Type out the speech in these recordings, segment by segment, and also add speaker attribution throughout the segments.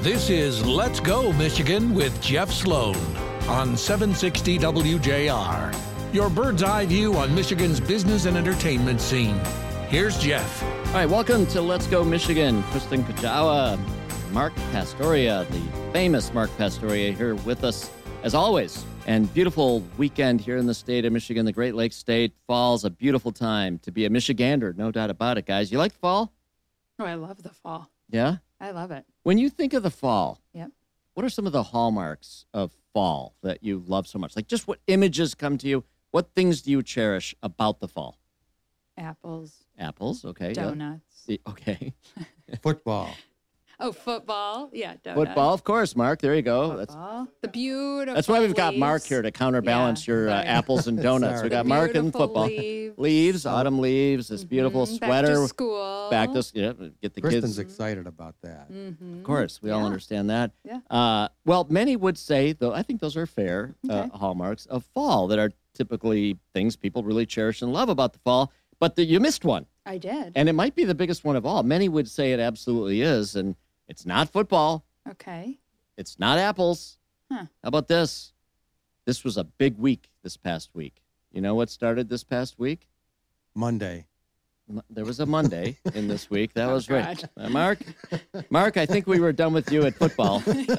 Speaker 1: This is Let's Go Michigan with Jeff Sloan on 760 WJR. Your bird's eye view on Michigan's business and entertainment scene. Here's Jeff.
Speaker 2: All right, welcome to Let's Go Michigan. Kristen Kajawa, Mark Pastoria, the famous Mark Pastoria, here with us as always. And beautiful weekend here in the state of Michigan, the Great Lakes state. Fall's a beautiful time to be a Michigander, no doubt about it, guys. You like fall?
Speaker 3: Oh, I love the fall.
Speaker 2: Yeah?
Speaker 3: I love it.
Speaker 2: When you think of the fall,
Speaker 3: Yep.
Speaker 2: what are some of the hallmarks of fall that you love so much? Like, just what images come to you? What things do you cherish about the fall?
Speaker 3: Apples,
Speaker 2: Apples, okay.
Speaker 3: donuts.
Speaker 2: Yeah. Okay.
Speaker 4: Football.
Speaker 3: Oh, football. Yeah, donuts.
Speaker 2: Football, of course, Mark. There you go.
Speaker 3: Football. The beautiful
Speaker 2: That's why we've got
Speaker 3: leaves.
Speaker 2: Mark here to counterbalance
Speaker 3: Yeah,
Speaker 2: your
Speaker 3: right.
Speaker 2: apples and donuts. We
Speaker 4: Sorry.
Speaker 2: got
Speaker 3: The
Speaker 2: Mark and
Speaker 3: beautiful
Speaker 2: football.
Speaker 3: leaves.
Speaker 2: Autumn leaves, this beautiful
Speaker 3: Mhm,
Speaker 2: sweater.
Speaker 3: Back to school.
Speaker 2: Get the
Speaker 4: Kristen's
Speaker 2: kids.
Speaker 4: excited about that.
Speaker 3: Mm-hmm.
Speaker 2: Of course, we all
Speaker 3: Yeah.
Speaker 2: understand that.
Speaker 3: Yeah.
Speaker 2: Well, many would say, though, I think those are fair
Speaker 3: Okay.
Speaker 2: hallmarks of fall that are typically things people really cherish and love about the fall. But you missed one,
Speaker 3: I did.
Speaker 2: and it might be the biggest one of all. Many would say it absolutely is, and it's not football.
Speaker 3: Okay.
Speaker 2: It's not apples.
Speaker 3: Huh.
Speaker 2: How about this? This was a big week this past week. You know what started this past week?
Speaker 4: Monday.
Speaker 2: There was a Monday in this week. That
Speaker 3: Oh,
Speaker 2: was right.
Speaker 3: God.
Speaker 2: Mark, I think we were done with you at football.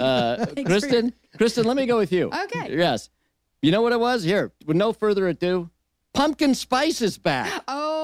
Speaker 2: Kristen, let me go with you.
Speaker 3: Okay.
Speaker 2: Yes. You know what it was? Here, with no further ado, pumpkin spice is back.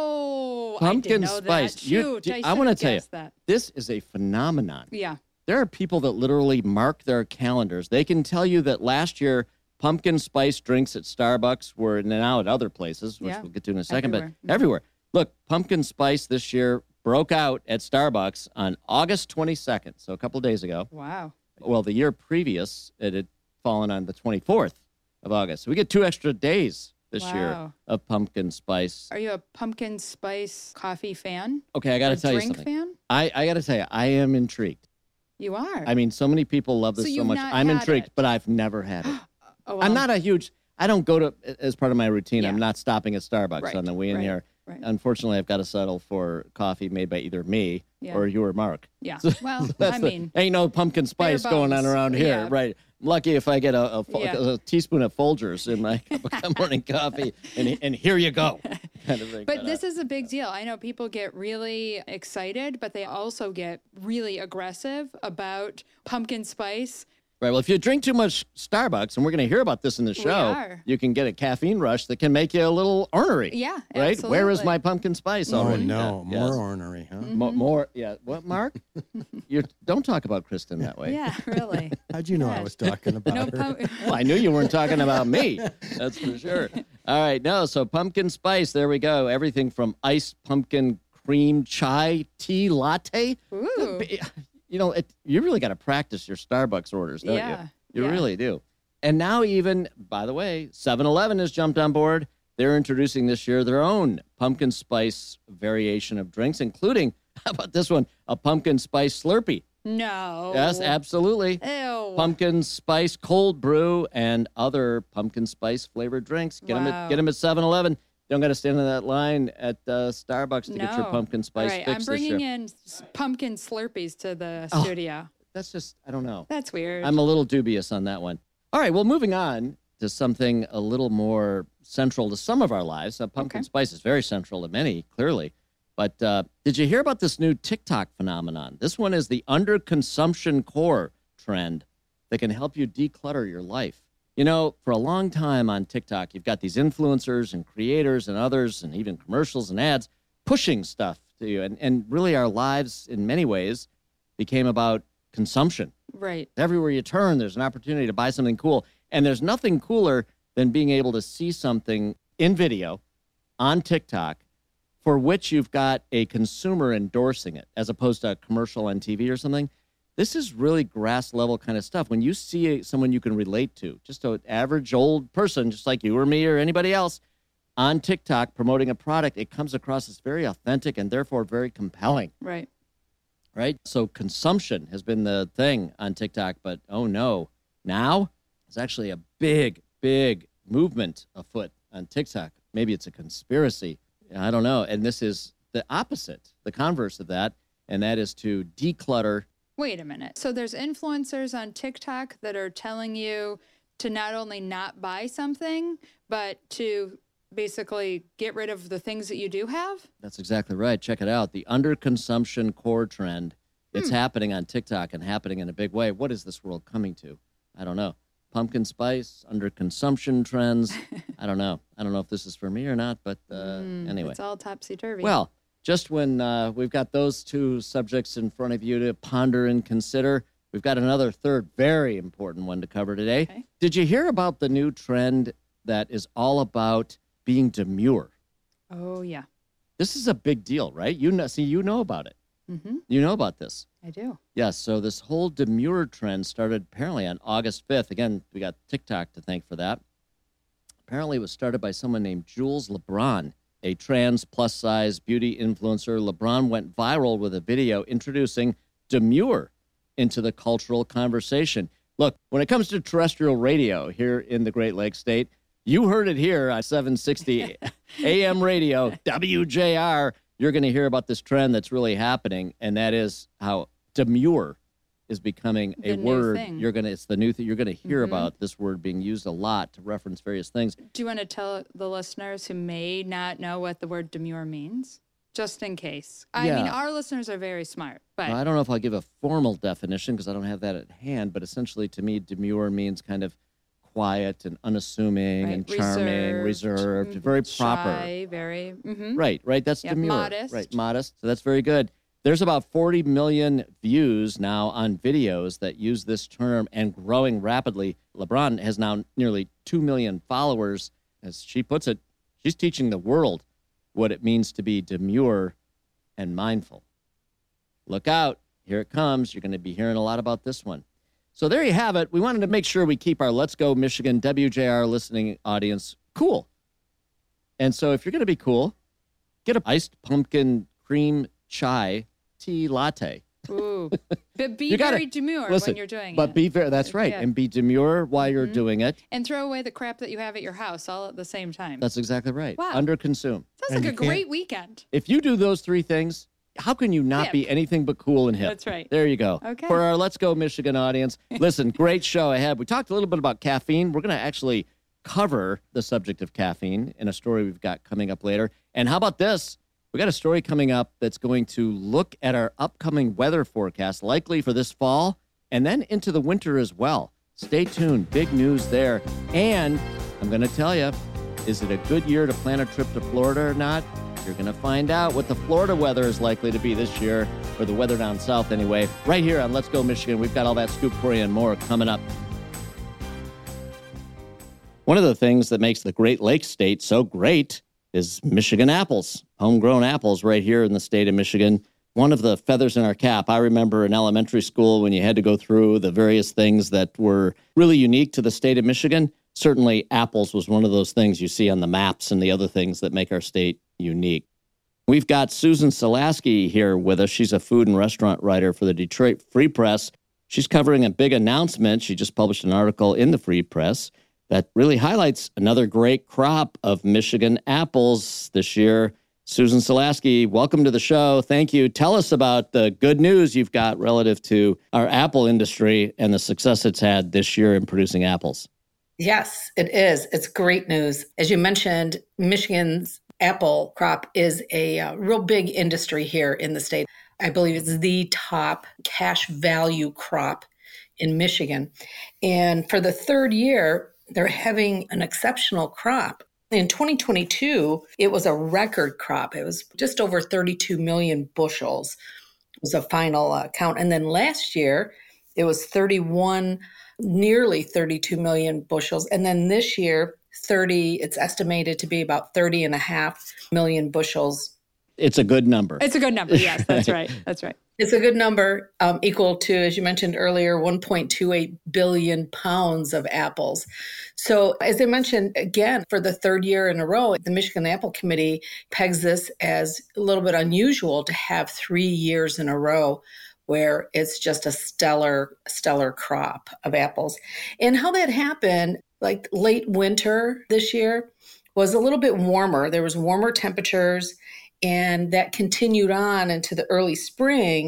Speaker 3: Oh,
Speaker 2: Pumpkin
Speaker 3: I didn't know
Speaker 2: spice.
Speaker 3: That. Shoot,
Speaker 2: I want to tell you,
Speaker 3: that.
Speaker 2: this is a phenomenon.
Speaker 3: Yeah.
Speaker 2: There are people that literally mark their calendars. They can tell you that last year, pumpkin spice drinks at Starbucks were now at other places, which
Speaker 3: Yeah.
Speaker 2: we'll get to in a second,
Speaker 3: Everywhere.
Speaker 2: but everywhere. Look, pumpkin spice this year broke out at Starbucks on August 22nd, so a couple of days ago.
Speaker 3: Wow.
Speaker 2: Well, the year previous, it had fallen on the 24th of August. So we get 2 extra days this year
Speaker 3: Wow.
Speaker 2: of pumpkin spice.
Speaker 3: Are you a pumpkin spice coffee fan?
Speaker 2: Okay, I got to tell you
Speaker 3: drink
Speaker 2: something.
Speaker 3: fan?
Speaker 2: I got to tell you, I am intrigued.
Speaker 3: You are.
Speaker 2: I mean, so many people love this
Speaker 3: So
Speaker 2: so
Speaker 3: you've
Speaker 2: much.
Speaker 3: not
Speaker 2: I'm
Speaker 3: had
Speaker 2: intrigued,
Speaker 3: it.
Speaker 2: but I've never had it.
Speaker 3: Oh,
Speaker 2: I'm not a huge, I don't go to, as part of my routine,
Speaker 3: Yeah.
Speaker 2: I'm not stopping at Starbucks
Speaker 3: Right,
Speaker 2: on the way in
Speaker 3: right,
Speaker 2: here.
Speaker 3: right.
Speaker 2: Unfortunately, I've got to settle for coffee made by either me
Speaker 3: Yeah.
Speaker 2: or you or Mark.
Speaker 3: Yeah.
Speaker 2: So
Speaker 3: Well,
Speaker 2: that's
Speaker 3: I
Speaker 2: the-
Speaker 3: mean,
Speaker 2: ain't no pumpkin spice going on
Speaker 3: bones.
Speaker 2: around here,
Speaker 3: Yeah.
Speaker 2: right? I'm lucky if I get
Speaker 3: Yeah.
Speaker 2: a teaspoon of Folgers in my cup of morning coffee, and here you go, kind of thing.
Speaker 3: but this is a big deal. I know people get really excited, but they also get really aggressive about pumpkin spice.
Speaker 2: Right. Well, if you drink too much Starbucks, and we're going to hear about this in the show,
Speaker 3: are.
Speaker 2: you can get a caffeine rush that can make you a little ornery.
Speaker 3: Yeah,
Speaker 2: Right? Where is
Speaker 3: absolutely.
Speaker 2: my pumpkin spice
Speaker 4: Oh,
Speaker 2: already?
Speaker 4: no.
Speaker 2: Yeah,
Speaker 4: More
Speaker 2: yes.
Speaker 4: ornery, huh?
Speaker 2: More. Yeah. What, Mark? Don't talk about Kristen that way.
Speaker 3: Yeah, really.
Speaker 4: How'd you know I
Speaker 3: Yeah.
Speaker 4: was talking about
Speaker 3: No
Speaker 4: her?
Speaker 2: Well, I knew you weren't talking about me. That's for sure. All right. No. So pumpkin spice. There we go. Everything from iced pumpkin cream chai tea latte.
Speaker 3: Ooh.
Speaker 2: You know, you really got to practice your Starbucks orders, don't
Speaker 3: Yeah,
Speaker 2: you? You
Speaker 3: yeah.
Speaker 2: really do. And now even, by the way, 7-Eleven has jumped on board. They're introducing this year their own pumpkin spice variation of drinks, including, how about this one, a pumpkin spice Slurpee.
Speaker 3: No.
Speaker 2: Yes, absolutely.
Speaker 3: Ew.
Speaker 2: Pumpkin spice cold brew and other pumpkin spice flavored drinks. Get
Speaker 3: Wow.
Speaker 2: them at 7-Eleven. Don't got to stand in that line at Starbucks to get your
Speaker 3: No.
Speaker 2: pumpkin spice
Speaker 3: All right,
Speaker 2: fix
Speaker 3: I'm
Speaker 2: this
Speaker 3: bringing
Speaker 2: year.
Speaker 3: in pumpkin Slurpees to the
Speaker 2: Oh.
Speaker 3: studio.
Speaker 2: That's just, I don't know.
Speaker 3: That's weird.
Speaker 2: I'm a little dubious on that one. All right, well, moving on to something a little more central to some of our lives. Pumpkin
Speaker 3: Okay.
Speaker 2: spice is very central to many, clearly. But did you hear about this new TikTok phenomenon? This one is the underconsumption core trend that can help you declutter your life. You know, for a long time on TikTok, you've got these influencers and creators and others and even commercials and ads pushing stuff to you. And really our lives, in many ways, became about consumption.
Speaker 3: right.
Speaker 2: Everywhere you turn, there's an opportunity to buy something cool. And there's nothing cooler than being able to see something in video on TikTok for which you've got a consumer endorsing it, as opposed to a commercial on TV or something. This is really grass level kind of stuff. When you see someone you can relate to, just an average old person, just like you or me or anybody else, on TikTok promoting a product, it comes across as very authentic and therefore very compelling.
Speaker 3: Right.
Speaker 2: Right? So consumption has been the thing on TikTok, but oh no, now it's actually a big, big movement afoot on TikTok. Maybe it's a conspiracy. I don't know. And this is the opposite, the converse of that, and that is to declutter
Speaker 3: Wait a minute. So there's influencers on TikTok that are telling you to not only not buy something, but to basically get rid of the things that you do have?
Speaker 2: That's exactly right. Check it out. The underconsumption core trend. It's happening on TikTok and happening in a big way. What is this world coming to? I don't know. Pumpkin spice, underconsumption trends. I don't know. I don't know if this is for me or not, but anyway.
Speaker 3: It's all topsy-turvy.
Speaker 2: Well, just when we've got those two subjects in front of you to ponder and consider, we've got another third very important one to cover today.
Speaker 3: Okay.
Speaker 2: Did you hear about the new trend that is all about being demure?
Speaker 3: Oh, yeah.
Speaker 2: This is a big deal, right? You know about it.
Speaker 3: Mm-hmm.
Speaker 2: You know about this.
Speaker 3: I do.
Speaker 2: Yes, so this whole demure trend started apparently on August 5th. Again, we got TikTok to thank for that. Apparently, it was started by someone named Jules LeBron, a trans plus-size beauty influencer. LeBron went viral with a video introducing demure into the cultural conversation. Look, when it comes to terrestrial radio here in the Great Lakes State, you heard it here on 760 AM radio, WJR. You're going to hear about this trend that's really happening, and that is how demure is becoming a word. It's the new thing. You're going to hear about this word being used a lot to reference various things.
Speaker 3: Do you want to tell the listeners who may not know what the word demure means? Just in case. I mean, our listeners are very smart, but
Speaker 2: Well, I don't know if I'll give a formal definition because I don't have that at hand, but essentially to me, demure means kind of quiet and unassuming
Speaker 3: right,
Speaker 2: and charming, reserved, very proper.
Speaker 3: Shy, very,
Speaker 2: Right. That's
Speaker 3: Yeah,
Speaker 2: demure.
Speaker 3: modest.
Speaker 2: Right, modest. So that's very good. There's about 40 million views now on videos that use this term and growing rapidly. LeBron has now nearly 2 million followers. As she puts it, she's teaching the world what it means to be demure and mindful. Look out. Here it comes. You're going to be hearing a lot about this one. So there you have it. We wanted to make sure we keep our Let's Go Michigan WJR listening audience cool. And so if you're going to be cool, get an iced pumpkin cream chai tea latte.
Speaker 3: Ooh. But be
Speaker 2: gotta-
Speaker 3: very demure
Speaker 2: Listen,
Speaker 3: when you're doing
Speaker 2: but
Speaker 3: it.
Speaker 2: be very, that's right.
Speaker 3: Yeah.
Speaker 2: And be demure while you're doing it.
Speaker 3: And throw away the crap that you have at your house all at the same time.
Speaker 2: That's exactly right.
Speaker 3: Wow.
Speaker 2: Underconsume.
Speaker 3: Sounds
Speaker 4: And
Speaker 3: like
Speaker 4: you
Speaker 3: a
Speaker 4: can't-
Speaker 3: great weekend.
Speaker 2: If you do those three things, how can you not
Speaker 3: Hip.
Speaker 2: be anything but cool and hip?
Speaker 3: That's right.
Speaker 2: There you go.
Speaker 3: Okay.
Speaker 2: For our Let's Go Michigan audience, listen, great show ahead. We talked a little bit about caffeine. We're going to actually cover the subject of caffeine in a story we've got coming up later. And how about this? We got a story coming up that's going to look at our upcoming weather forecast, likely for this fall and then into the winter as well. Stay tuned. Big news there. And I'm going to tell you, is it a good year to plan a trip to Florida or not? You're going to find out what the Florida weather is likely to be this year, or the weather down south anyway, right here on Let's Go Michigan. We've got all that scoop for you and more coming up. One of the things that makes the Great Lakes state so great is Michigan apples, homegrown apples right here in the state of Michigan. One of the feathers in our cap. I remember in elementary school when you had to go through the various things that were really unique to the state of Michigan. Certainly apples was one of those things you see on the maps and the other things that make our state unique. We've got Susan Selasky here with us. She's a food and restaurant writer for the Detroit Free Press. She's covering a big announcement. She just published an article in the Free Press that really highlights another great crop of Michigan apples this year. Susan Selasky, welcome to the show. Thank you. Tell us about the good news you've got relative to our apple industry and the success it's had this year in producing apples.
Speaker 5: Yes, it is. It's great news. As you mentioned, Michigan's apple crop is a real big industry here in the state. I believe it's the top cash value crop in Michigan. And for the third year, they're having an exceptional crop. In 2022, it was a record crop. It was just over 32 million bushels was a final count. And then last year, it was nearly 32 million bushels. And then this year, it's estimated to be about 30.5 million bushels.
Speaker 2: It's a good number.
Speaker 3: It's a good number. Yes, that's right. That's right.
Speaker 5: It's a good number, equal to, as you mentioned earlier, 1.28 billion pounds of apples. So as I mentioned, again, for the third year in a row, the Michigan Apple Committee pegs this as a little bit unusual to have 3 years in a row where it's just a stellar crop of apples. And how that happened, like late winter this year, was a little bit warmer. There was warmer temperatures, and that continued on into the early spring.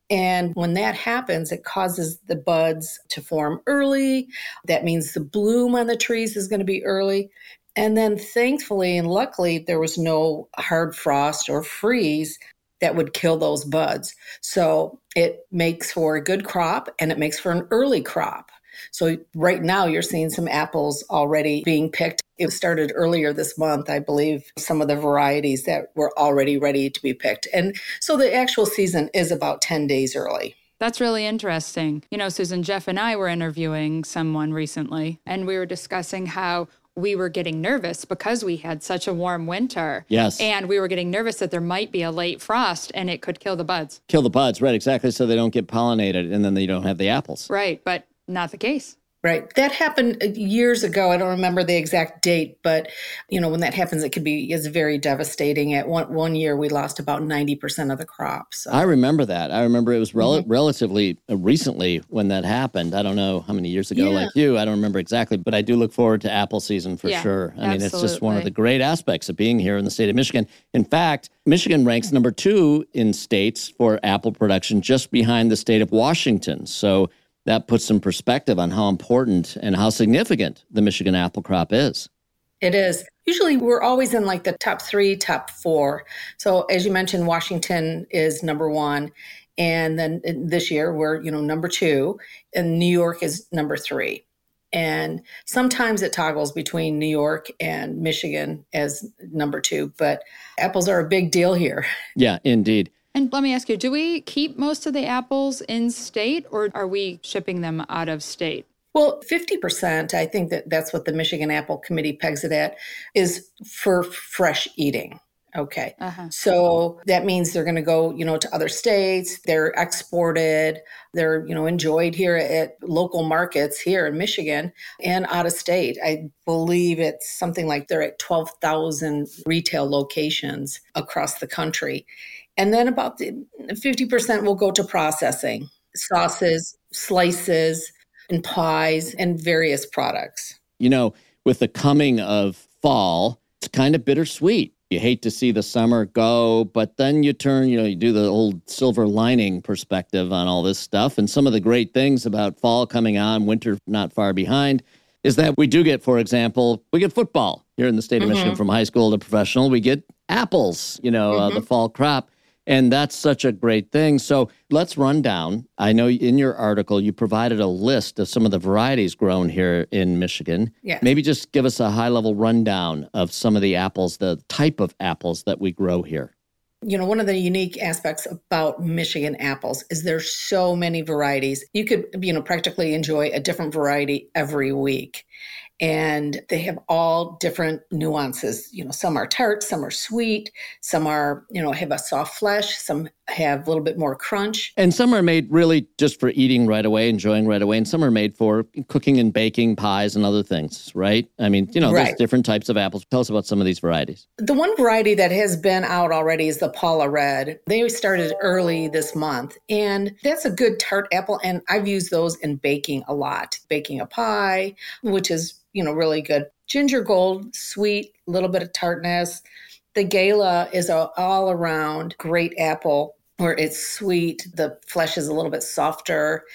Speaker 5: And when that happens, it causes the buds to form early. That means the bloom on the trees is going to be early. And then thankfully and luckily, there was no hard frost or freeze that would kill those buds. So it makes for a good crop and it makes for an early crop. So right now you're seeing some apples already being picked. It started earlier this month, I believe, some of the varieties that were already ready to be picked. And so the actual season is about 10 days early.
Speaker 3: That's really interesting. You know, Susan, Jeff and I were interviewing someone recently, and we were discussing how we were getting nervous because we had such a warm winter.
Speaker 2: Yes.
Speaker 3: And we were getting nervous that there might be a late frost and it could kill the buds.
Speaker 2: Kill the buds, right, exactly, so they don't get pollinated and then they don't have the apples.
Speaker 3: Right, but not the case.
Speaker 5: Right. That happened years ago. I don't remember the exact date, but you know, when that happens, it's very devastating. At one year, we lost about 90% of the crops. So.
Speaker 2: I remember that. I remember it was relatively recently when that happened. I don't know how many years ago, like you. I don't remember exactly, but I do look forward to apple season for sure. I mean, it's just one of the great aspects of being here in the state of Michigan. In fact, Michigan ranks number 2 in states for apple production, just behind the state of Washington. So that puts some perspective on how important and how significant the Michigan apple crop is.
Speaker 5: It is. Usually we're always in like the top 3, top 4. So as you mentioned, Washington is number 1. And then this year we're, number 2. And New York is number 3. And sometimes it toggles between New York and Michigan as number 2. But apples are a big deal here.
Speaker 2: Yeah, indeed.
Speaker 3: And let me ask you, do we keep most of the apples in state or are we shipping them out of state?
Speaker 5: Well, 50%, I think that's what the Michigan Apple Committee pegs it at, is for fresh eating. Okay. So that means they're going to go, to other states. They're exported. They're, enjoyed here at local markets here in Michigan and out of state. I believe it's something like they're at 12,000 retail locations across the country. And then about 50% will go to processing, sauces, slices, and pies, and various products.
Speaker 2: With the coming of fall, it's kind of bittersweet. You hate to see the summer go, but then you turn, you do the old silver lining perspective on all this stuff. And some of the great things about fall coming on, winter not far behind, is that we do get, for example, we get football here in the state of Michigan from high school to professional. We get apples, the fall crop. And that's such a great thing. So let's run down. I know in your article, you provided a list of some of the varieties grown here in Michigan.
Speaker 5: Yes.
Speaker 2: Maybe just give us a high-level rundown of some of the apples, the type of apples that we grow here.
Speaker 5: One of the unique aspects about Michigan apples is there's so many varieties. You could, practically enjoy a different variety every week. And they have all different nuances. Some are tart, some are sweet, some are, have a soft flesh, some have a little bit more crunch.
Speaker 2: And some are made really just for eating right away, enjoying right away. And some are made for cooking and baking, pies and other things, right? I mean, there's different types of apples. Tell us about some of these varieties.
Speaker 5: The one variety that has been out already is the Paula Red. They started early this month. And that's a good tart apple. And I've used those in baking a lot. Baking a pie, which is really good. Ginger Gold, sweet, a little bit of tartness. The Gala is an all-around great apple where it's sweet. The flesh is a little bit softer,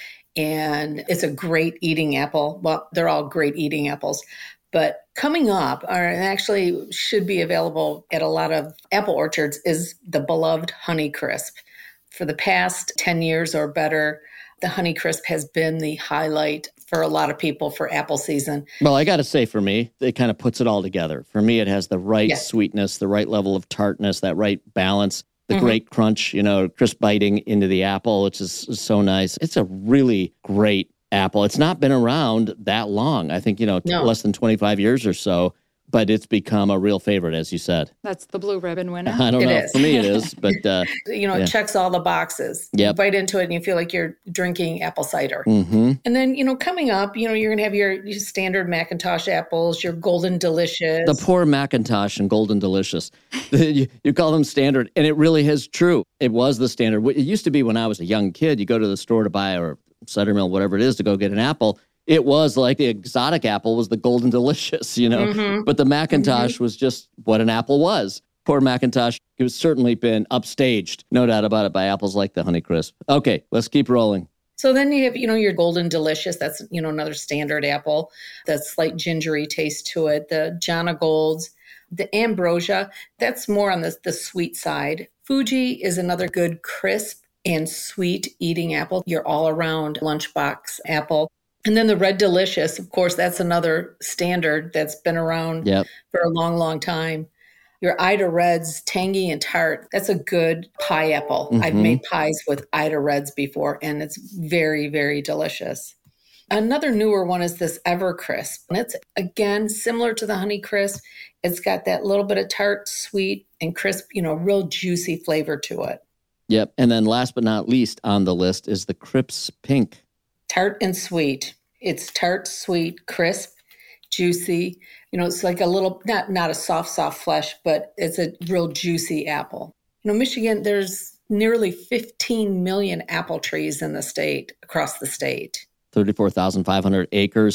Speaker 5: and it's a great eating apple. Well, they're all great eating apples. But coming up, and actually should be available at a lot of apple orchards, is the beloved Honeycrisp. For the past 10 years or better, the Honeycrisp has been the highlight for a lot of people for apple season.
Speaker 2: Well, I got to say, for me, it kind of puts it all together. For me, it has the right sweetness, the right level of tartness, that right balance, the great crunch, crisp biting into the apple, which is so nice. It's a really great apple. It's not been around that long. I think, less than 25 years or so. But it's become a real favorite, as you said.
Speaker 3: That's the blue ribbon winner.
Speaker 2: I don't know. For me, it is. But
Speaker 5: it checks all the boxes.
Speaker 2: Yep.
Speaker 5: You bite into it and you feel like you're drinking apple cider. And then, coming up, you're going to have your standard McIntosh apples, your Golden Delicious.
Speaker 2: The poor McIntosh and Golden Delicious. you call them standard, and it really is true. It was the standard. It used to be when I was a young kid, you go to the store to buy, or cider mill, whatever it is, to go get an apple. It was like the exotic apple was the Golden Delicious, But the McIntosh was just what an apple was. Poor Macintosh. It was certainly been upstaged, no doubt about it, by apples like the Honeycrisp. Okay, let's keep rolling.
Speaker 5: So then you have, your Golden Delicious. That's, another standard apple. That slight gingery taste to it. The Jana Golds, the Ambrosia. That's more on the sweet side. Fuji is another good crisp and sweet eating apple. Your all-around lunchbox apple. And then the Red Delicious, of course, that's another standard that's been around for a long, long time. Your Ida Reds, tangy and tart, that's a good pie apple. Mm-hmm. I've made pies with Ida Reds before, and it's very, very delicious. Another newer one is this Evercrisp. And it's, again, similar to the Honeycrisp. It's got that little bit of tart, sweet, and crisp, real juicy flavor to it.
Speaker 2: Yep. And then last but not least on the list is the Crips Pink.
Speaker 5: Tart and sweet. It's tart, sweet, crisp, juicy. It's like a little, not a soft flesh, but it's a real juicy apple. Michigan, there's nearly 15 million apple trees in the state, across the state.
Speaker 2: 34,500 acres,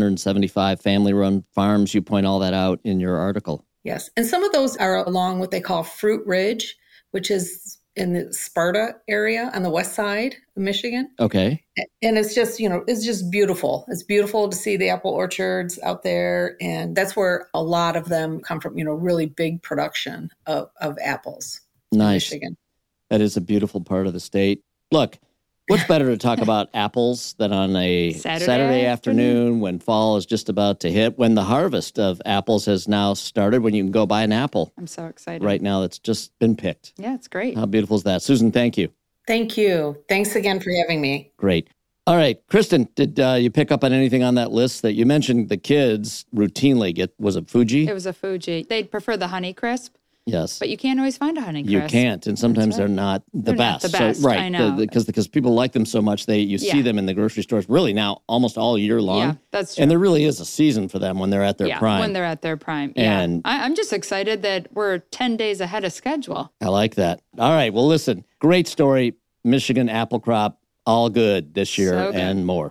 Speaker 2: 775 family-run farms. You point all that out in your article.
Speaker 5: Yes. And some of those are along what they call Fruit Ridge, which is in the Sparta area on the west side of Michigan.
Speaker 2: Okay.
Speaker 5: And it's just, it's just beautiful. It's beautiful to see the apple orchards out there. And that's where a lot of them come from, really big production of apples.
Speaker 2: Nice.
Speaker 5: In Michigan.
Speaker 2: That is a beautiful part of the state. Look, what's better to talk about apples than on a Saturday afternoon when fall is just about to hit, when the harvest of apples has now started, when you can go buy an apple.
Speaker 3: I'm so excited.
Speaker 2: Right now that's just been picked.
Speaker 3: Yeah, it's great.
Speaker 2: How beautiful is that? Susan, thank you.
Speaker 5: Thank you. Thanks again for having me.
Speaker 2: Great. All right, Kristen, did you pick up on anything on that list that you mentioned the kids routinely get? Was it Fuji?
Speaker 3: It was a Fuji. They'd prefer the Honeycrisp.
Speaker 2: Yes.
Speaker 3: But you can't always find a Honeycrisp.
Speaker 2: You can't, and sometimes they're not the best.
Speaker 3: Not the best,
Speaker 2: so, right,
Speaker 3: I know.
Speaker 2: Because people like them so much, you see them in the grocery stores really now almost all year long.
Speaker 3: Yeah, that's true.
Speaker 2: And there really is a season for them when they're at their prime.
Speaker 3: When they're at their prime. Yeah.
Speaker 2: And
Speaker 3: I'm just excited that we're 10 days ahead of schedule.
Speaker 2: I like that. All right, well, listen, great story. Michigan apple crop, all good this year and more.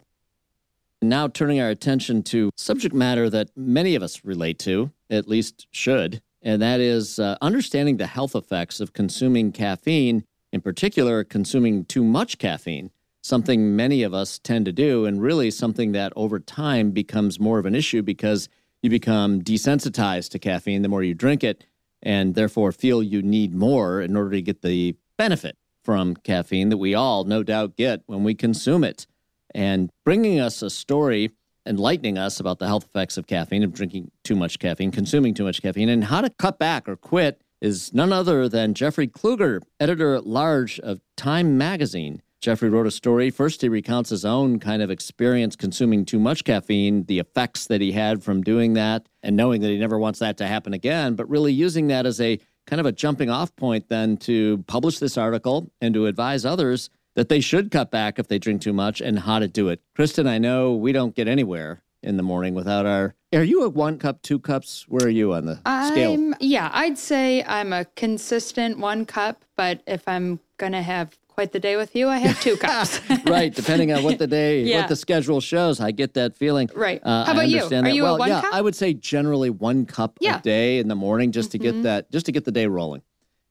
Speaker 2: Now turning our attention to subject matter that many of us relate to, at least should, and that is understanding the health effects of consuming caffeine, in particular, consuming too much caffeine, something many of us tend to do, and really something that over time becomes more of an issue because you become desensitized to caffeine the more you drink it, and therefore feel you need more in order to get the benefit from caffeine that we all no doubt get when we consume it. And bringing us a story, enlightening us about the health effects of caffeine, of drinking too much caffeine, consuming too much caffeine, and how to cut back or quit is none other than Jeffrey Kluger, editor-at-large of Time Magazine. Jeffrey wrote a story. First, he recounts his own kind of experience consuming too much caffeine, the effects that he had from doing that, and knowing that he never wants that to happen again, but really using that as a kind of a jumping off point then to publish this article and to advise others that they should cut back if they drink too much and how to do it. Kristen, I know we don't get anywhere in the morning without are you a 1 cup, 2 cups? Where are you on the scale?
Speaker 3: Yeah, I'd say I'm a consistent 1 cup, but if I'm going to have quite the day with you, I have 2 cups.
Speaker 2: Right, depending on what the day, what the schedule shows. I get that feeling.
Speaker 3: Right. How about you? Are you a 1 cup?
Speaker 2: I would say generally 1 cup a day in the morning just to get that, just to get the day rolling.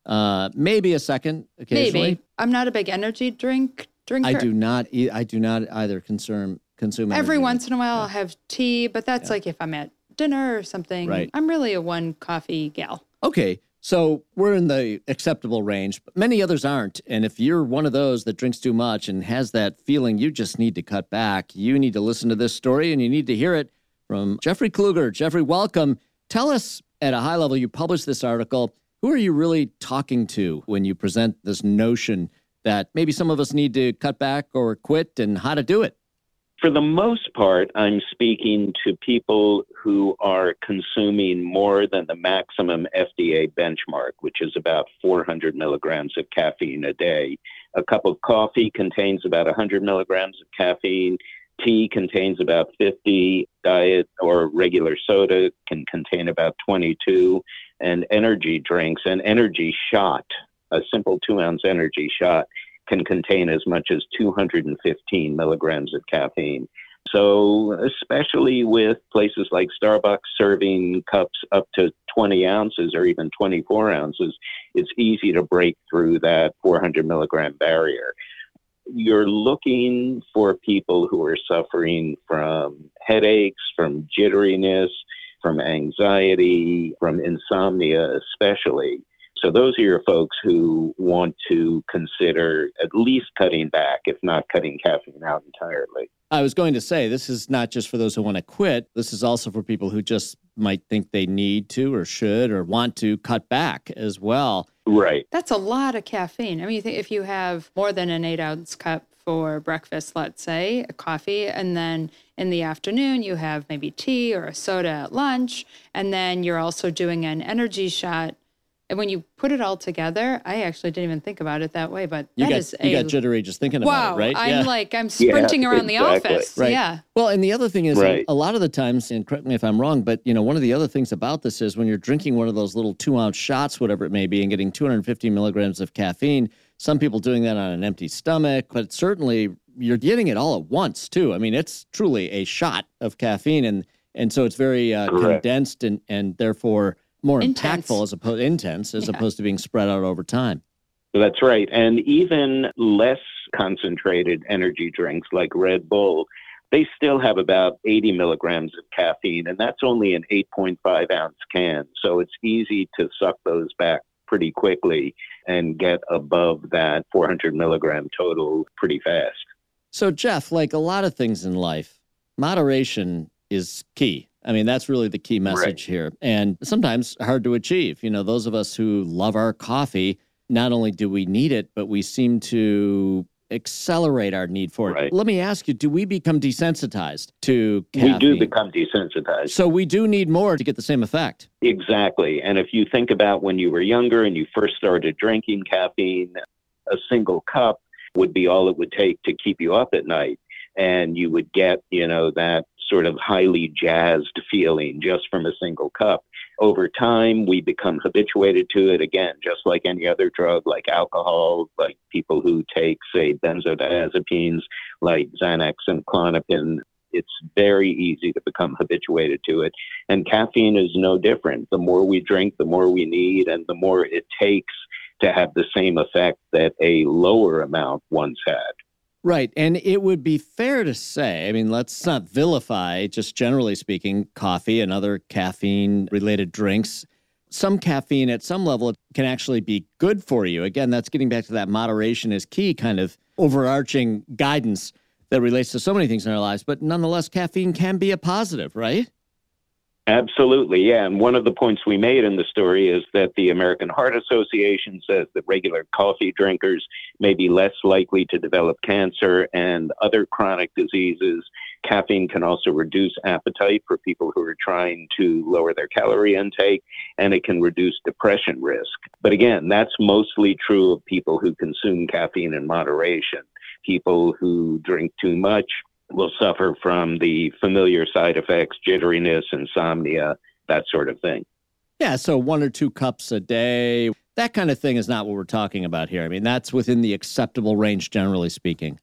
Speaker 2: Maybe a second occasionally.
Speaker 3: Maybe. I'm not a big energy drinker.
Speaker 2: I do not either consume
Speaker 3: Every
Speaker 2: energy.
Speaker 3: once in a while I'll have tea, but that's like if I'm at dinner or something.
Speaker 2: Right.
Speaker 3: I'm really a 1 coffee gal.
Speaker 2: Okay. So we're in the acceptable range, but many others aren't. And if you're one of those that drinks too much and has that feeling you just need to cut back, you need to listen to this story and you need to hear it from Jeffrey Kluger. Jeffrey, welcome. Tell us at a high level, you published this article. Who are you really talking to when you present this notion that maybe some of us need to cut back or quit and how to do it?
Speaker 6: For the most part, I'm speaking to people who are consuming more than the maximum FDA benchmark, which is about 400 milligrams of caffeine a day. A cup of coffee contains about 100 milligrams of caffeine. Tea contains about 50. Diet or regular soda can contain about 22. And energy drinks, an energy shot, a simple 2-ounce energy shot, can contain as much as 215 milligrams of caffeine. So especially with places like Starbucks serving cups up to 20 ounces or even 24 ounces, it's easy to break through that 400 milligram barrier. You're looking for people who are suffering from headaches, from jitteriness, from anxiety, from insomnia especially. So those are your folks who want to consider at least cutting back, if not cutting caffeine out entirely.
Speaker 2: I was going to say, this is not just for those who want to quit. This is also for people who just might think they need to or should or want to cut back as well.
Speaker 6: Right.
Speaker 3: That's a lot of caffeine. I mean, if you have more than an 8-ounce cup for breakfast, let's say, a coffee, and then in the afternoon you have maybe tea or a soda at lunch, and then you're also doing an energy shot. And when you put it all together, I actually didn't even think about it that way, but
Speaker 2: You got jittery just thinking about it, right?
Speaker 3: I'm sprinting around the office.
Speaker 2: Right.
Speaker 3: Yeah.
Speaker 2: Well, and the other thing is
Speaker 6: Right.
Speaker 2: a lot of the times, and correct me if I'm wrong, but one of the other things about this is when you're drinking one of those little 2-ounce shots, whatever it may be, and getting 250 milligrams of caffeine, some people doing that on an empty stomach, but certainly you're getting it all at once too. I mean, it's truly a shot of caffeine, and so it's very condensed and therefore more impactful as opposed to being spread out over time.
Speaker 6: That's right. And even less concentrated energy drinks like Red Bull, they still have about 80 milligrams of caffeine, and that's only an 8.5 ounce can. So it's easy to suck those back pretty quickly and get above that 400 milligram total pretty fast.
Speaker 2: So, Jeff, like a lot of things in life, moderation is key. I mean, that's really the key message here. And sometimes hard to achieve. Those of us who love our coffee, not only do we need it, but we seem to accelerate our need for it.
Speaker 6: Right.
Speaker 2: Let me ask you, do we become desensitized to caffeine?
Speaker 6: We do become desensitized.
Speaker 2: So we do need more to get the same effect.
Speaker 6: Exactly. And if you think about when you were younger and you first started drinking caffeine, a single cup would be all it would take to keep you up at night. And you would get, that sort of highly jazzed feeling just from a single cup. Over time, we become habituated to it again, just like any other drug, like alcohol, like people who take, say, benzodiazepines, like Xanax and Klonopin. It's very easy to become habituated to it. And caffeine is no different. The more we drink, the more we need, and the more it takes to have the same effect that a lower amount once had.
Speaker 2: Right. And it would be fair to say, I mean, let's not vilify, just generally speaking, coffee and other caffeine-related drinks. Some caffeine at some level can actually be good for you. Again, that's getting back to that moderation is key kind of overarching guidance that relates to so many things in our lives. But nonetheless, caffeine can be a positive, right?
Speaker 6: Absolutely, yeah. And one of the points we made in the story is that the American Heart Association says that regular coffee drinkers may be less likely to develop cancer and other chronic diseases. Caffeine can also reduce appetite for people who are trying to lower their calorie intake, and it can reduce depression risk. But again, that's mostly true of people who consume caffeine in moderation. People who drink too much will suffer from the familiar side effects, jitteriness, insomnia, that sort of thing.
Speaker 2: Yeah, so 1 or 2 cups a day, that kind of thing is not what we're talking about here. I mean, that's within the acceptable range, generally speaking.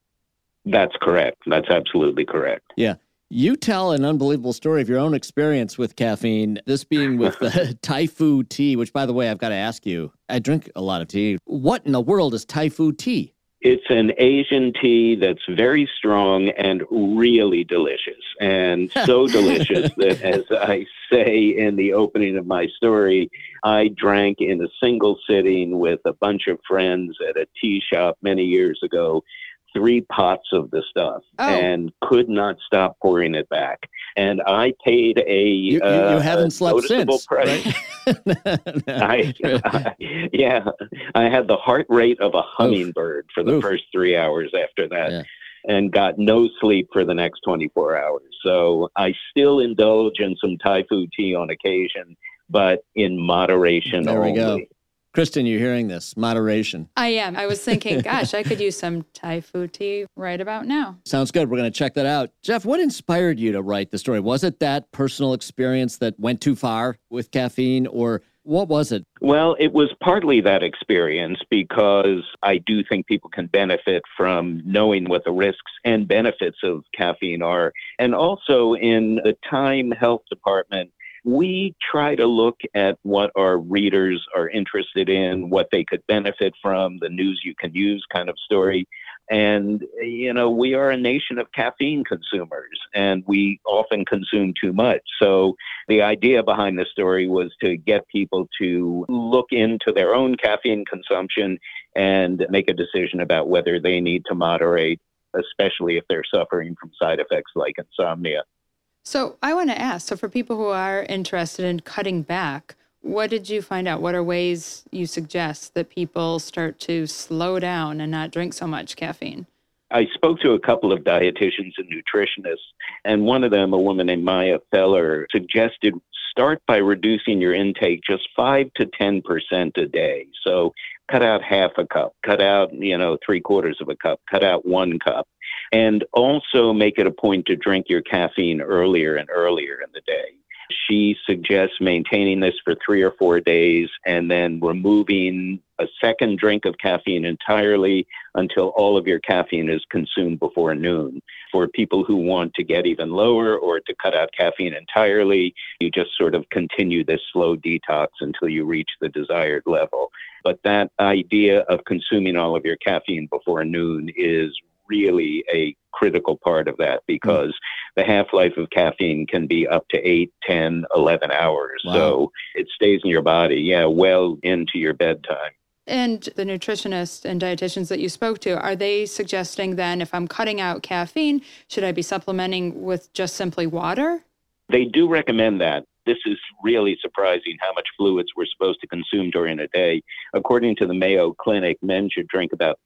Speaker 6: That's correct. That's absolutely correct.
Speaker 2: Yeah. You tell an unbelievable story of your own experience with caffeine, this being with Thai Fu tea, which, by the way, I've got to ask you, I drink a lot of tea. What in the world is Thai Fu tea?
Speaker 6: It's an Asian tea that's very strong and really delicious, and so delicious that, as I say in the opening of my story, I drank in a single sitting with a bunch of friends at a tea shop many years ago 3 pots of the stuff and could not stop pouring it back. And I paid you
Speaker 2: haven't slept since,
Speaker 6: price.
Speaker 2: Right?
Speaker 6: I had the heart rate of a hummingbird for the first 3 hours after that, and got no sleep for the next 24 hours. So I still indulge in some Thai Fu tea on occasion, but in moderation
Speaker 2: there
Speaker 6: only.
Speaker 2: We go. Kristen, you're hearing this. Moderation.
Speaker 3: I am. I was thinking, gosh, I could use some Thai Fu tea right about now.
Speaker 2: Sounds good. We're going to check that out. Jeff, what inspired you to write the story? Was it that personal experience that went too far with caffeine, or What was it?
Speaker 6: Well, it was partly that experience because I do think people can benefit from knowing what the risks and benefits of caffeine are. And also in the Time Health Department, we try to look at what our readers are interested in, what they could benefit from, the news you can use kind of story. And, we are a nation of caffeine consumers, and we often consume too much. So the idea behind this story was to get people to look into their own caffeine consumption and make a decision about whether they need to moderate, especially if they're suffering from side effects like insomnia.
Speaker 3: So I want to ask, so for people who are interested in cutting back, what did you find out? What are ways you suggest that people start to slow down and not drink so much caffeine?
Speaker 6: I spoke to a couple of dietitians and nutritionists, and one of them, a woman named Maya Feller, suggested start by reducing your intake just 5 to 10% a day. So cut out half a cup, cut out, 3/4 of a cup, cut out 1 cup, and also make it a point to drink your caffeine earlier and earlier in the day. She suggests maintaining this for 3 or 4 days and then removing a second drink of caffeine entirely until all of your caffeine is consumed before noon. For people who want to get even lower or to cut out caffeine entirely, you just sort of continue this slow detox until you reach the desired level. But that idea of consuming all of your caffeine before noon is really a critical part of that because the half-life of caffeine can be up to 8, 10, 11 hours.
Speaker 2: Wow.
Speaker 6: So it stays in your body, well into your bedtime.
Speaker 3: And the nutritionists and dietitians that you spoke to, are they suggesting then if I'm cutting out caffeine, should I be supplementing with just simply water?
Speaker 6: They do recommend that. This is really surprising how much fluids we're supposed to consume during a day. According to the Mayo Clinic, men should drink about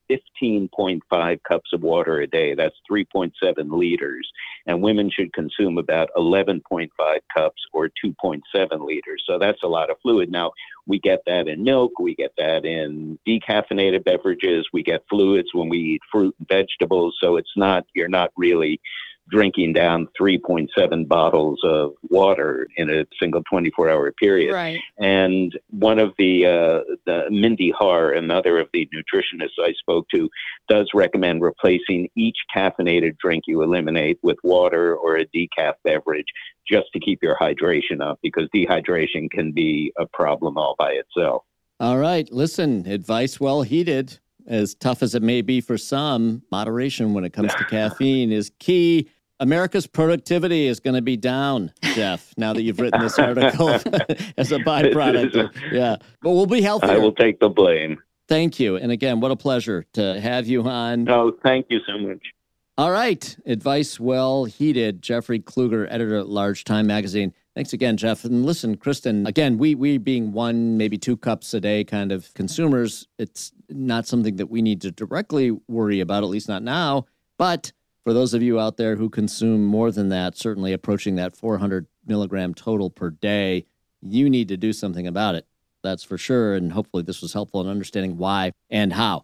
Speaker 6: 15.5 cups of water a day. That's 3.7 liters. And women should consume about 11.5 cups or 2.7 liters. So that's a lot of fluid. Now, we get that in milk. We get that in decaffeinated beverages. We get fluids when we eat fruit and vegetables. So you're not really drinking down 3.7 bottles of water in a single 24-hour period.
Speaker 3: Right.
Speaker 6: And one of the Mindy Har, another of the nutritionists I spoke to, does recommend replacing each caffeinated drink you eliminate with water or a decaf beverage just to keep your hydration up, because dehydration can be a problem all by itself.
Speaker 2: All right. Listen, advice well heeded. As tough as it may be for some, moderation when it comes to caffeine is key. America's productivity is going to be down, Jeff, now that you've written this article as a byproduct. Yeah. But we'll be healthier.
Speaker 6: I will take the blame.
Speaker 2: Thank you. And again, what a pleasure to have you on.
Speaker 6: No, thank you so much.
Speaker 2: All right. Advice well heeded. Jeffrey Kluger, editor-at-large, Time Magazine. Thanks again, Jeff. And listen, Kristen, again, we being 1, maybe 2 cups a day kind of consumers, it's not something that we need to directly worry about, at least not now. But for those of you out there who consume more than that, certainly approaching that 400 milligram total per day, you need to do something about it. That's for sure. And hopefully this was helpful in understanding why and how.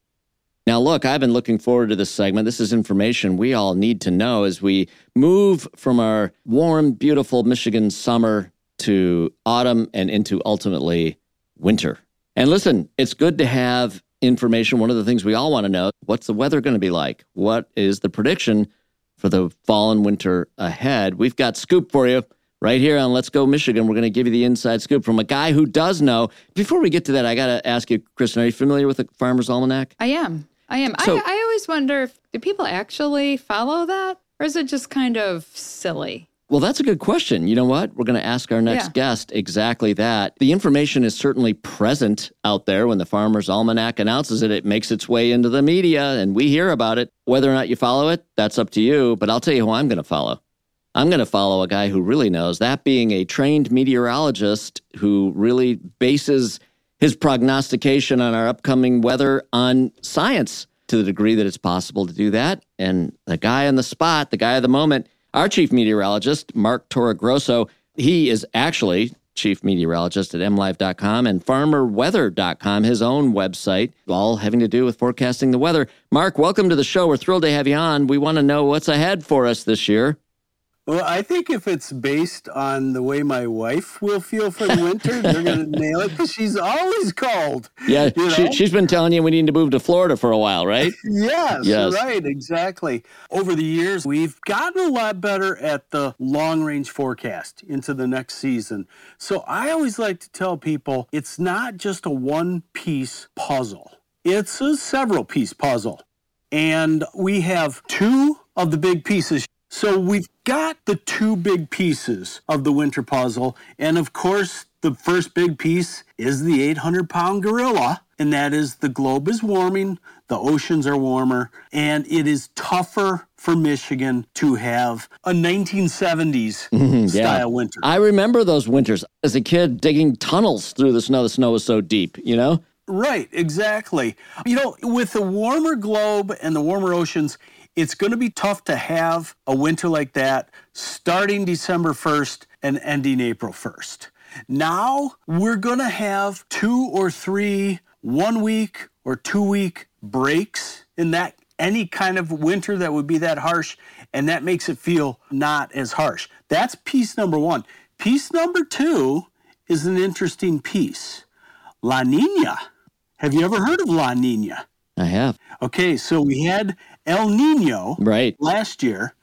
Speaker 2: Now, look, I've been looking forward to this segment. This is information we all need to know as we move from our warm, beautiful Michigan summer to autumn and into ultimately winter. And listen, it's good to have information. One of the things we all want to know, what's the weather going to be like? What is the prediction for the fall and winter ahead? We've got scoop for you right here on Let's Go Michigan. We're going to give you the inside scoop from a guy who does know. Before we get to that, I got to ask you, Kristen, are you familiar with the Farmer's Almanac?
Speaker 3: I am.
Speaker 2: So,
Speaker 3: I always wonder, do people actually follow that? Or is it just kind of silly?
Speaker 2: Well, that's a good question. You know what? We're going to ask our next guest exactly that. The information is certainly present out there. When the Farmer's Almanac announces it, it makes its way into the media, and we hear about it. Whether or not you follow it, that's up to you. But I'll tell you who I'm going to follow. I'm going to follow a guy who really knows, that being a trained meteorologist who really bases his prognostication on our upcoming weather on science to the degree that it's possible to do that. And the guy on the spot, the guy of the moment, our chief meteorologist, Mark Torregrosso, he is actually chief meteorologist at mlive.com and farmerweather.com, his own website, all having to do with forecasting the weather. Mark, welcome to the show. We're thrilled to have you on. We want to know what's ahead for us this year.
Speaker 7: Well, I think if it's based on the way my wife will feel for the winter, they're going to nail it because she's always cold.
Speaker 2: Yeah,
Speaker 7: you know?
Speaker 2: she's been telling you we need to move to Florida for a while, right?
Speaker 7: Yes, right, exactly. Over the years, we've gotten a lot better at the long-range forecast into the next season. So I always like to tell people it's not just a one-piece puzzle. It's a several-piece puzzle. And we have two of the big pieces. So we've got the two big pieces of the winter puzzle. And of course, the first big piece is the 800-pound gorilla. And that is the globe is warming, the oceans are warmer, and it is tougher for Michigan to have a 1970s style winter.
Speaker 2: I remember those winters as a kid digging tunnels through the snow. The snow was so deep, you know?
Speaker 7: Right, exactly. You know, with the warmer globe and the warmer oceans, it's going to be tough to have a winter like that starting December 1st and ending April 1st. Now we're going to have 2 or 3 1-week or 2-week breaks in that any kind of winter that would be that harsh, and that makes it feel not as harsh. That's piece number one. Piece number two is an interesting piece. La Nina. Have you ever heard of La Nina?
Speaker 2: I have.
Speaker 7: Okay, so we had El Nino last year.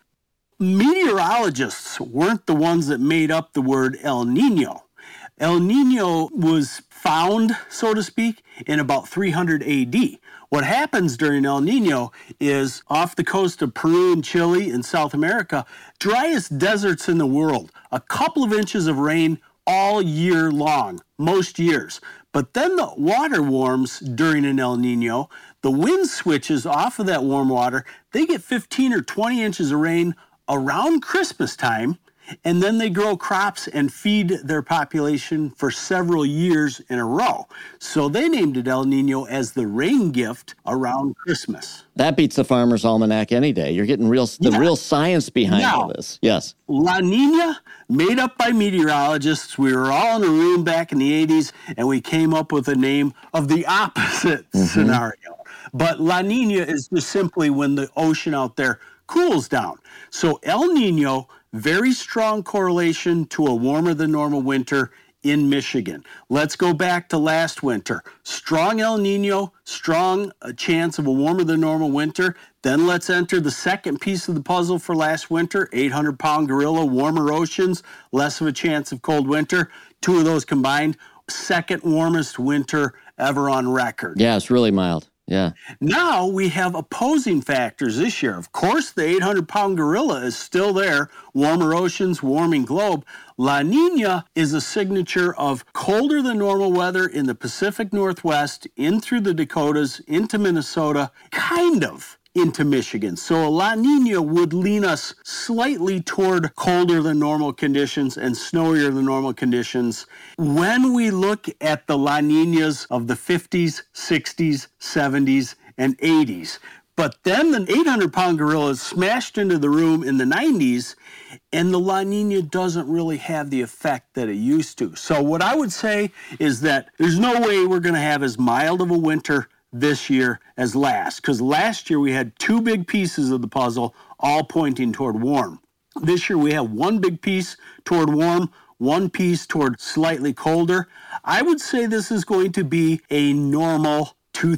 Speaker 7: Meteorologists weren't the ones that made up the word El Nino. El Nino was found, so to speak, in about 300 AD. What happens during El Nino is off the coast of Peru and Chile in South America, driest deserts in the world, a couple of inches of rain all year long, most years. But then the water warms during an El Nino. The wind switches off of that warm water. They get 15 or 20 inches of rain around Christmas time, and then they grow crops and feed their population for several years in a row. So they named it El Nino as the rain gift around Christmas.
Speaker 2: That beats the Farmer's Almanac any day. You're getting real science behind all this. Yes.
Speaker 7: La Nina, made up by meteorologists. We were all in a room back in the 80s, and we came up with a name of the opposite scenario. But La Nina is just simply when the ocean out there cools down. So El Nino, very strong correlation to a warmer than normal winter in Michigan. Let's go back to last winter. Strong El Nino, strong chance of a warmer than normal winter. Then let's enter the second piece of the puzzle for last winter, 800-pound gorilla, warmer oceans, less of a chance of cold winter. Two of those combined, second warmest winter ever on record.
Speaker 2: Yeah, it's really mild. Yeah.
Speaker 7: Now we have opposing factors this year. Of course, the 800-pound gorilla is still there. Warmer oceans, warming globe. La Nina is a signature of colder than normal weather in the Pacific Northwest, in through the Dakotas, into Minnesota, kind of into Michigan. So a La Nina would lean us slightly toward colder than normal conditions and snowier than normal conditions. When we look at the La Ninas of the 50s, 60s, 70s, and 80s, but then the 800-pound gorilla is smashed into the room in the 90s, and the La Nina doesn't really have the effect that it used to. So what I would say is that there's no way we're going to have as mild of a winter this year as last, because last year we had two big pieces of the puzzle all pointing toward warm. This year we have one big piece toward warm, one piece toward slightly colder. I would say this is going to be a normal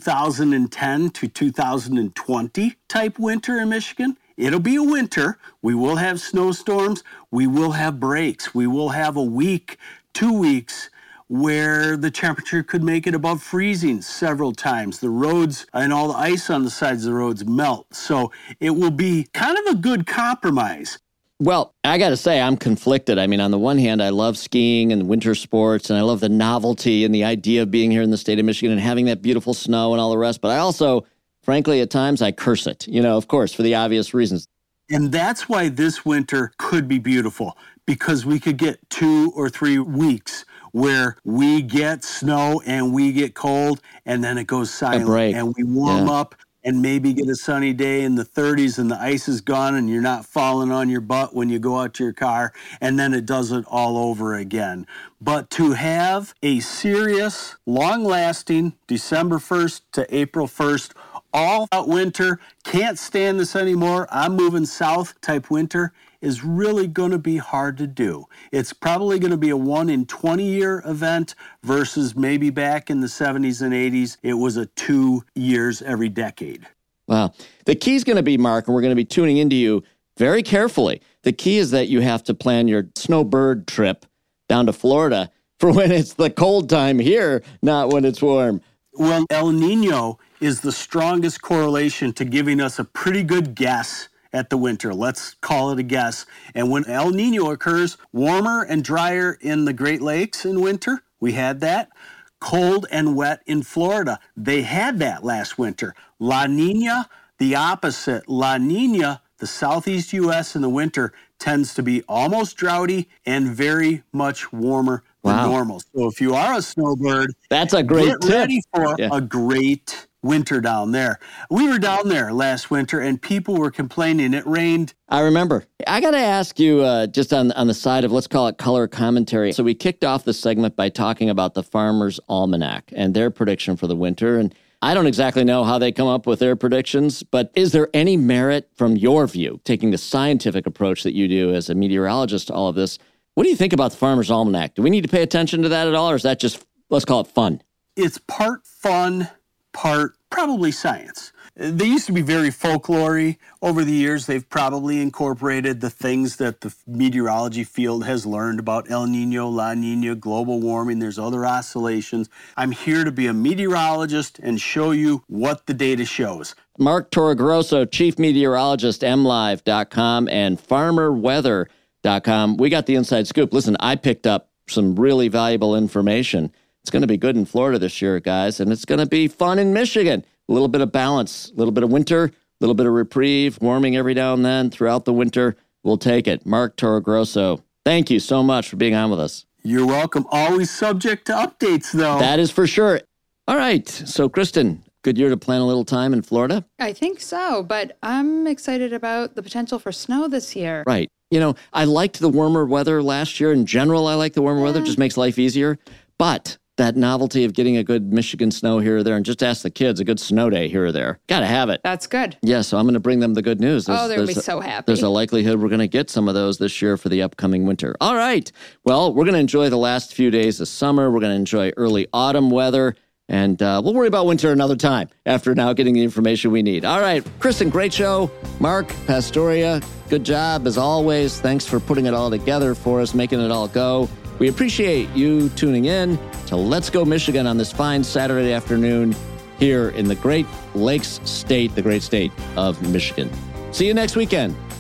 Speaker 7: 2010 to 2020 type winter in Michigan. It'll be a winter. We will have snowstorms. We will have breaks. We will have a week, 2 weeks where the temperature could make it above freezing several times. The roads and all the ice on the sides of the roads melt. So it will be kind of a good compromise.
Speaker 2: Well, I got to say, I'm conflicted. I mean, on the one hand, I love skiing and winter sports, and I love the novelty and the idea of being here in the state of Michigan and having that beautiful snow and all the rest. But I also, frankly, at times, I curse it, of course, for the obvious reasons.
Speaker 7: And that's why this winter could be beautiful, because we could get 2 or 3 weeks where we get snow and we get cold, and then it goes silent, and we warm up and maybe get a sunny day in the 30s and the ice is gone and you're not falling on your butt when you go out to your car, and then it does it all over again. But to have a serious, long-lasting December 1st to April 1st, all out winter, can't stand this anymore, I'm moving south type winter is really going to be hard to do. It's probably going to be a 1 in 20 year event versus maybe back in the 70s and 80s, it was a 2 years every decade.
Speaker 2: Wow. The key is going to be, Mark, and we're going to be tuning into you very carefully. The key is that you have to plan your snowbird trip down to Florida for when it's the cold time here, not when it's warm.
Speaker 7: Well, El Nino is the strongest correlation to giving us a pretty good guess at the winter. Let's call it a guess. And when El Nino occurs, warmer and drier in the Great Lakes in winter, we had that. Cold and wet in Florida, they had that last winter. La Nina, the opposite. La Nina, the southeast U.S. in the winter, tends to be almost droughty and very much warmer than normal. So if you are a snowbird,
Speaker 2: that's a great
Speaker 7: get ready for a great winter down there. We were down there last winter and people were complaining. It rained.
Speaker 2: I remember. I got to ask you just on the side of, let's call it color commentary. So we kicked off the segment by talking about the Farmer's Almanac and their prediction for the winter. And I don't exactly know how they come up with their predictions, but is there any merit from your view, taking the scientific approach that you do as a meteorologist to all of this? What do you think about the Farmer's Almanac? Do we need to pay attention to that at all, or is that just, let's call it fun?
Speaker 7: It's part fun, part probably science. They used to be very folklore-y. Over the years, they've probably incorporated the things that the meteorology field has learned about El Nino, La Nina, global warming. There's other oscillations. I'm here to be a meteorologist and show you what the data shows.
Speaker 2: Mark Torregrosso, Chief Meteorologist, MLive.com and FarmerWeather.com. We got the inside scoop. Listen, I picked up some really valuable information. It's going to be good in Florida this year, guys, and it's going to be fun in Michigan. A little bit of balance, a little bit of winter, a little bit of reprieve, warming every now and then throughout the winter. We'll take it. Mark Torregrosso, thank you so much for being on with us.
Speaker 7: You're welcome. Always subject to updates, though.
Speaker 2: That is for sure. All right. So, Kristen, good year to plan a little time in Florida?
Speaker 3: I think so, but I'm excited about the potential for snow this year.
Speaker 2: Right. You know, I liked the warmer weather last year. In general, I like the warmer weather. It just makes life easier. But that novelty of getting a good Michigan snow here or there, and just ask the kids, a good snow day here or there. Got to have it.
Speaker 3: That's good.
Speaker 2: Yeah, so I'm going to bring them the good news.
Speaker 3: They'll be so happy.
Speaker 2: There's a likelihood we're going to get some of those this year for the upcoming winter. All right. Well, we're going to enjoy the last few days of summer. We're going to enjoy early autumn weather. And we'll worry about winter another time after now getting the information we need. All right, Kristen, great show. Mark Pastoria, good job as always. Thanks for putting it all together for us, making it all go. We appreciate you tuning in to Let's Go Michigan on this fine Saturday afternoon here in the Great Lakes State, the great state of Michigan. See you next weekend.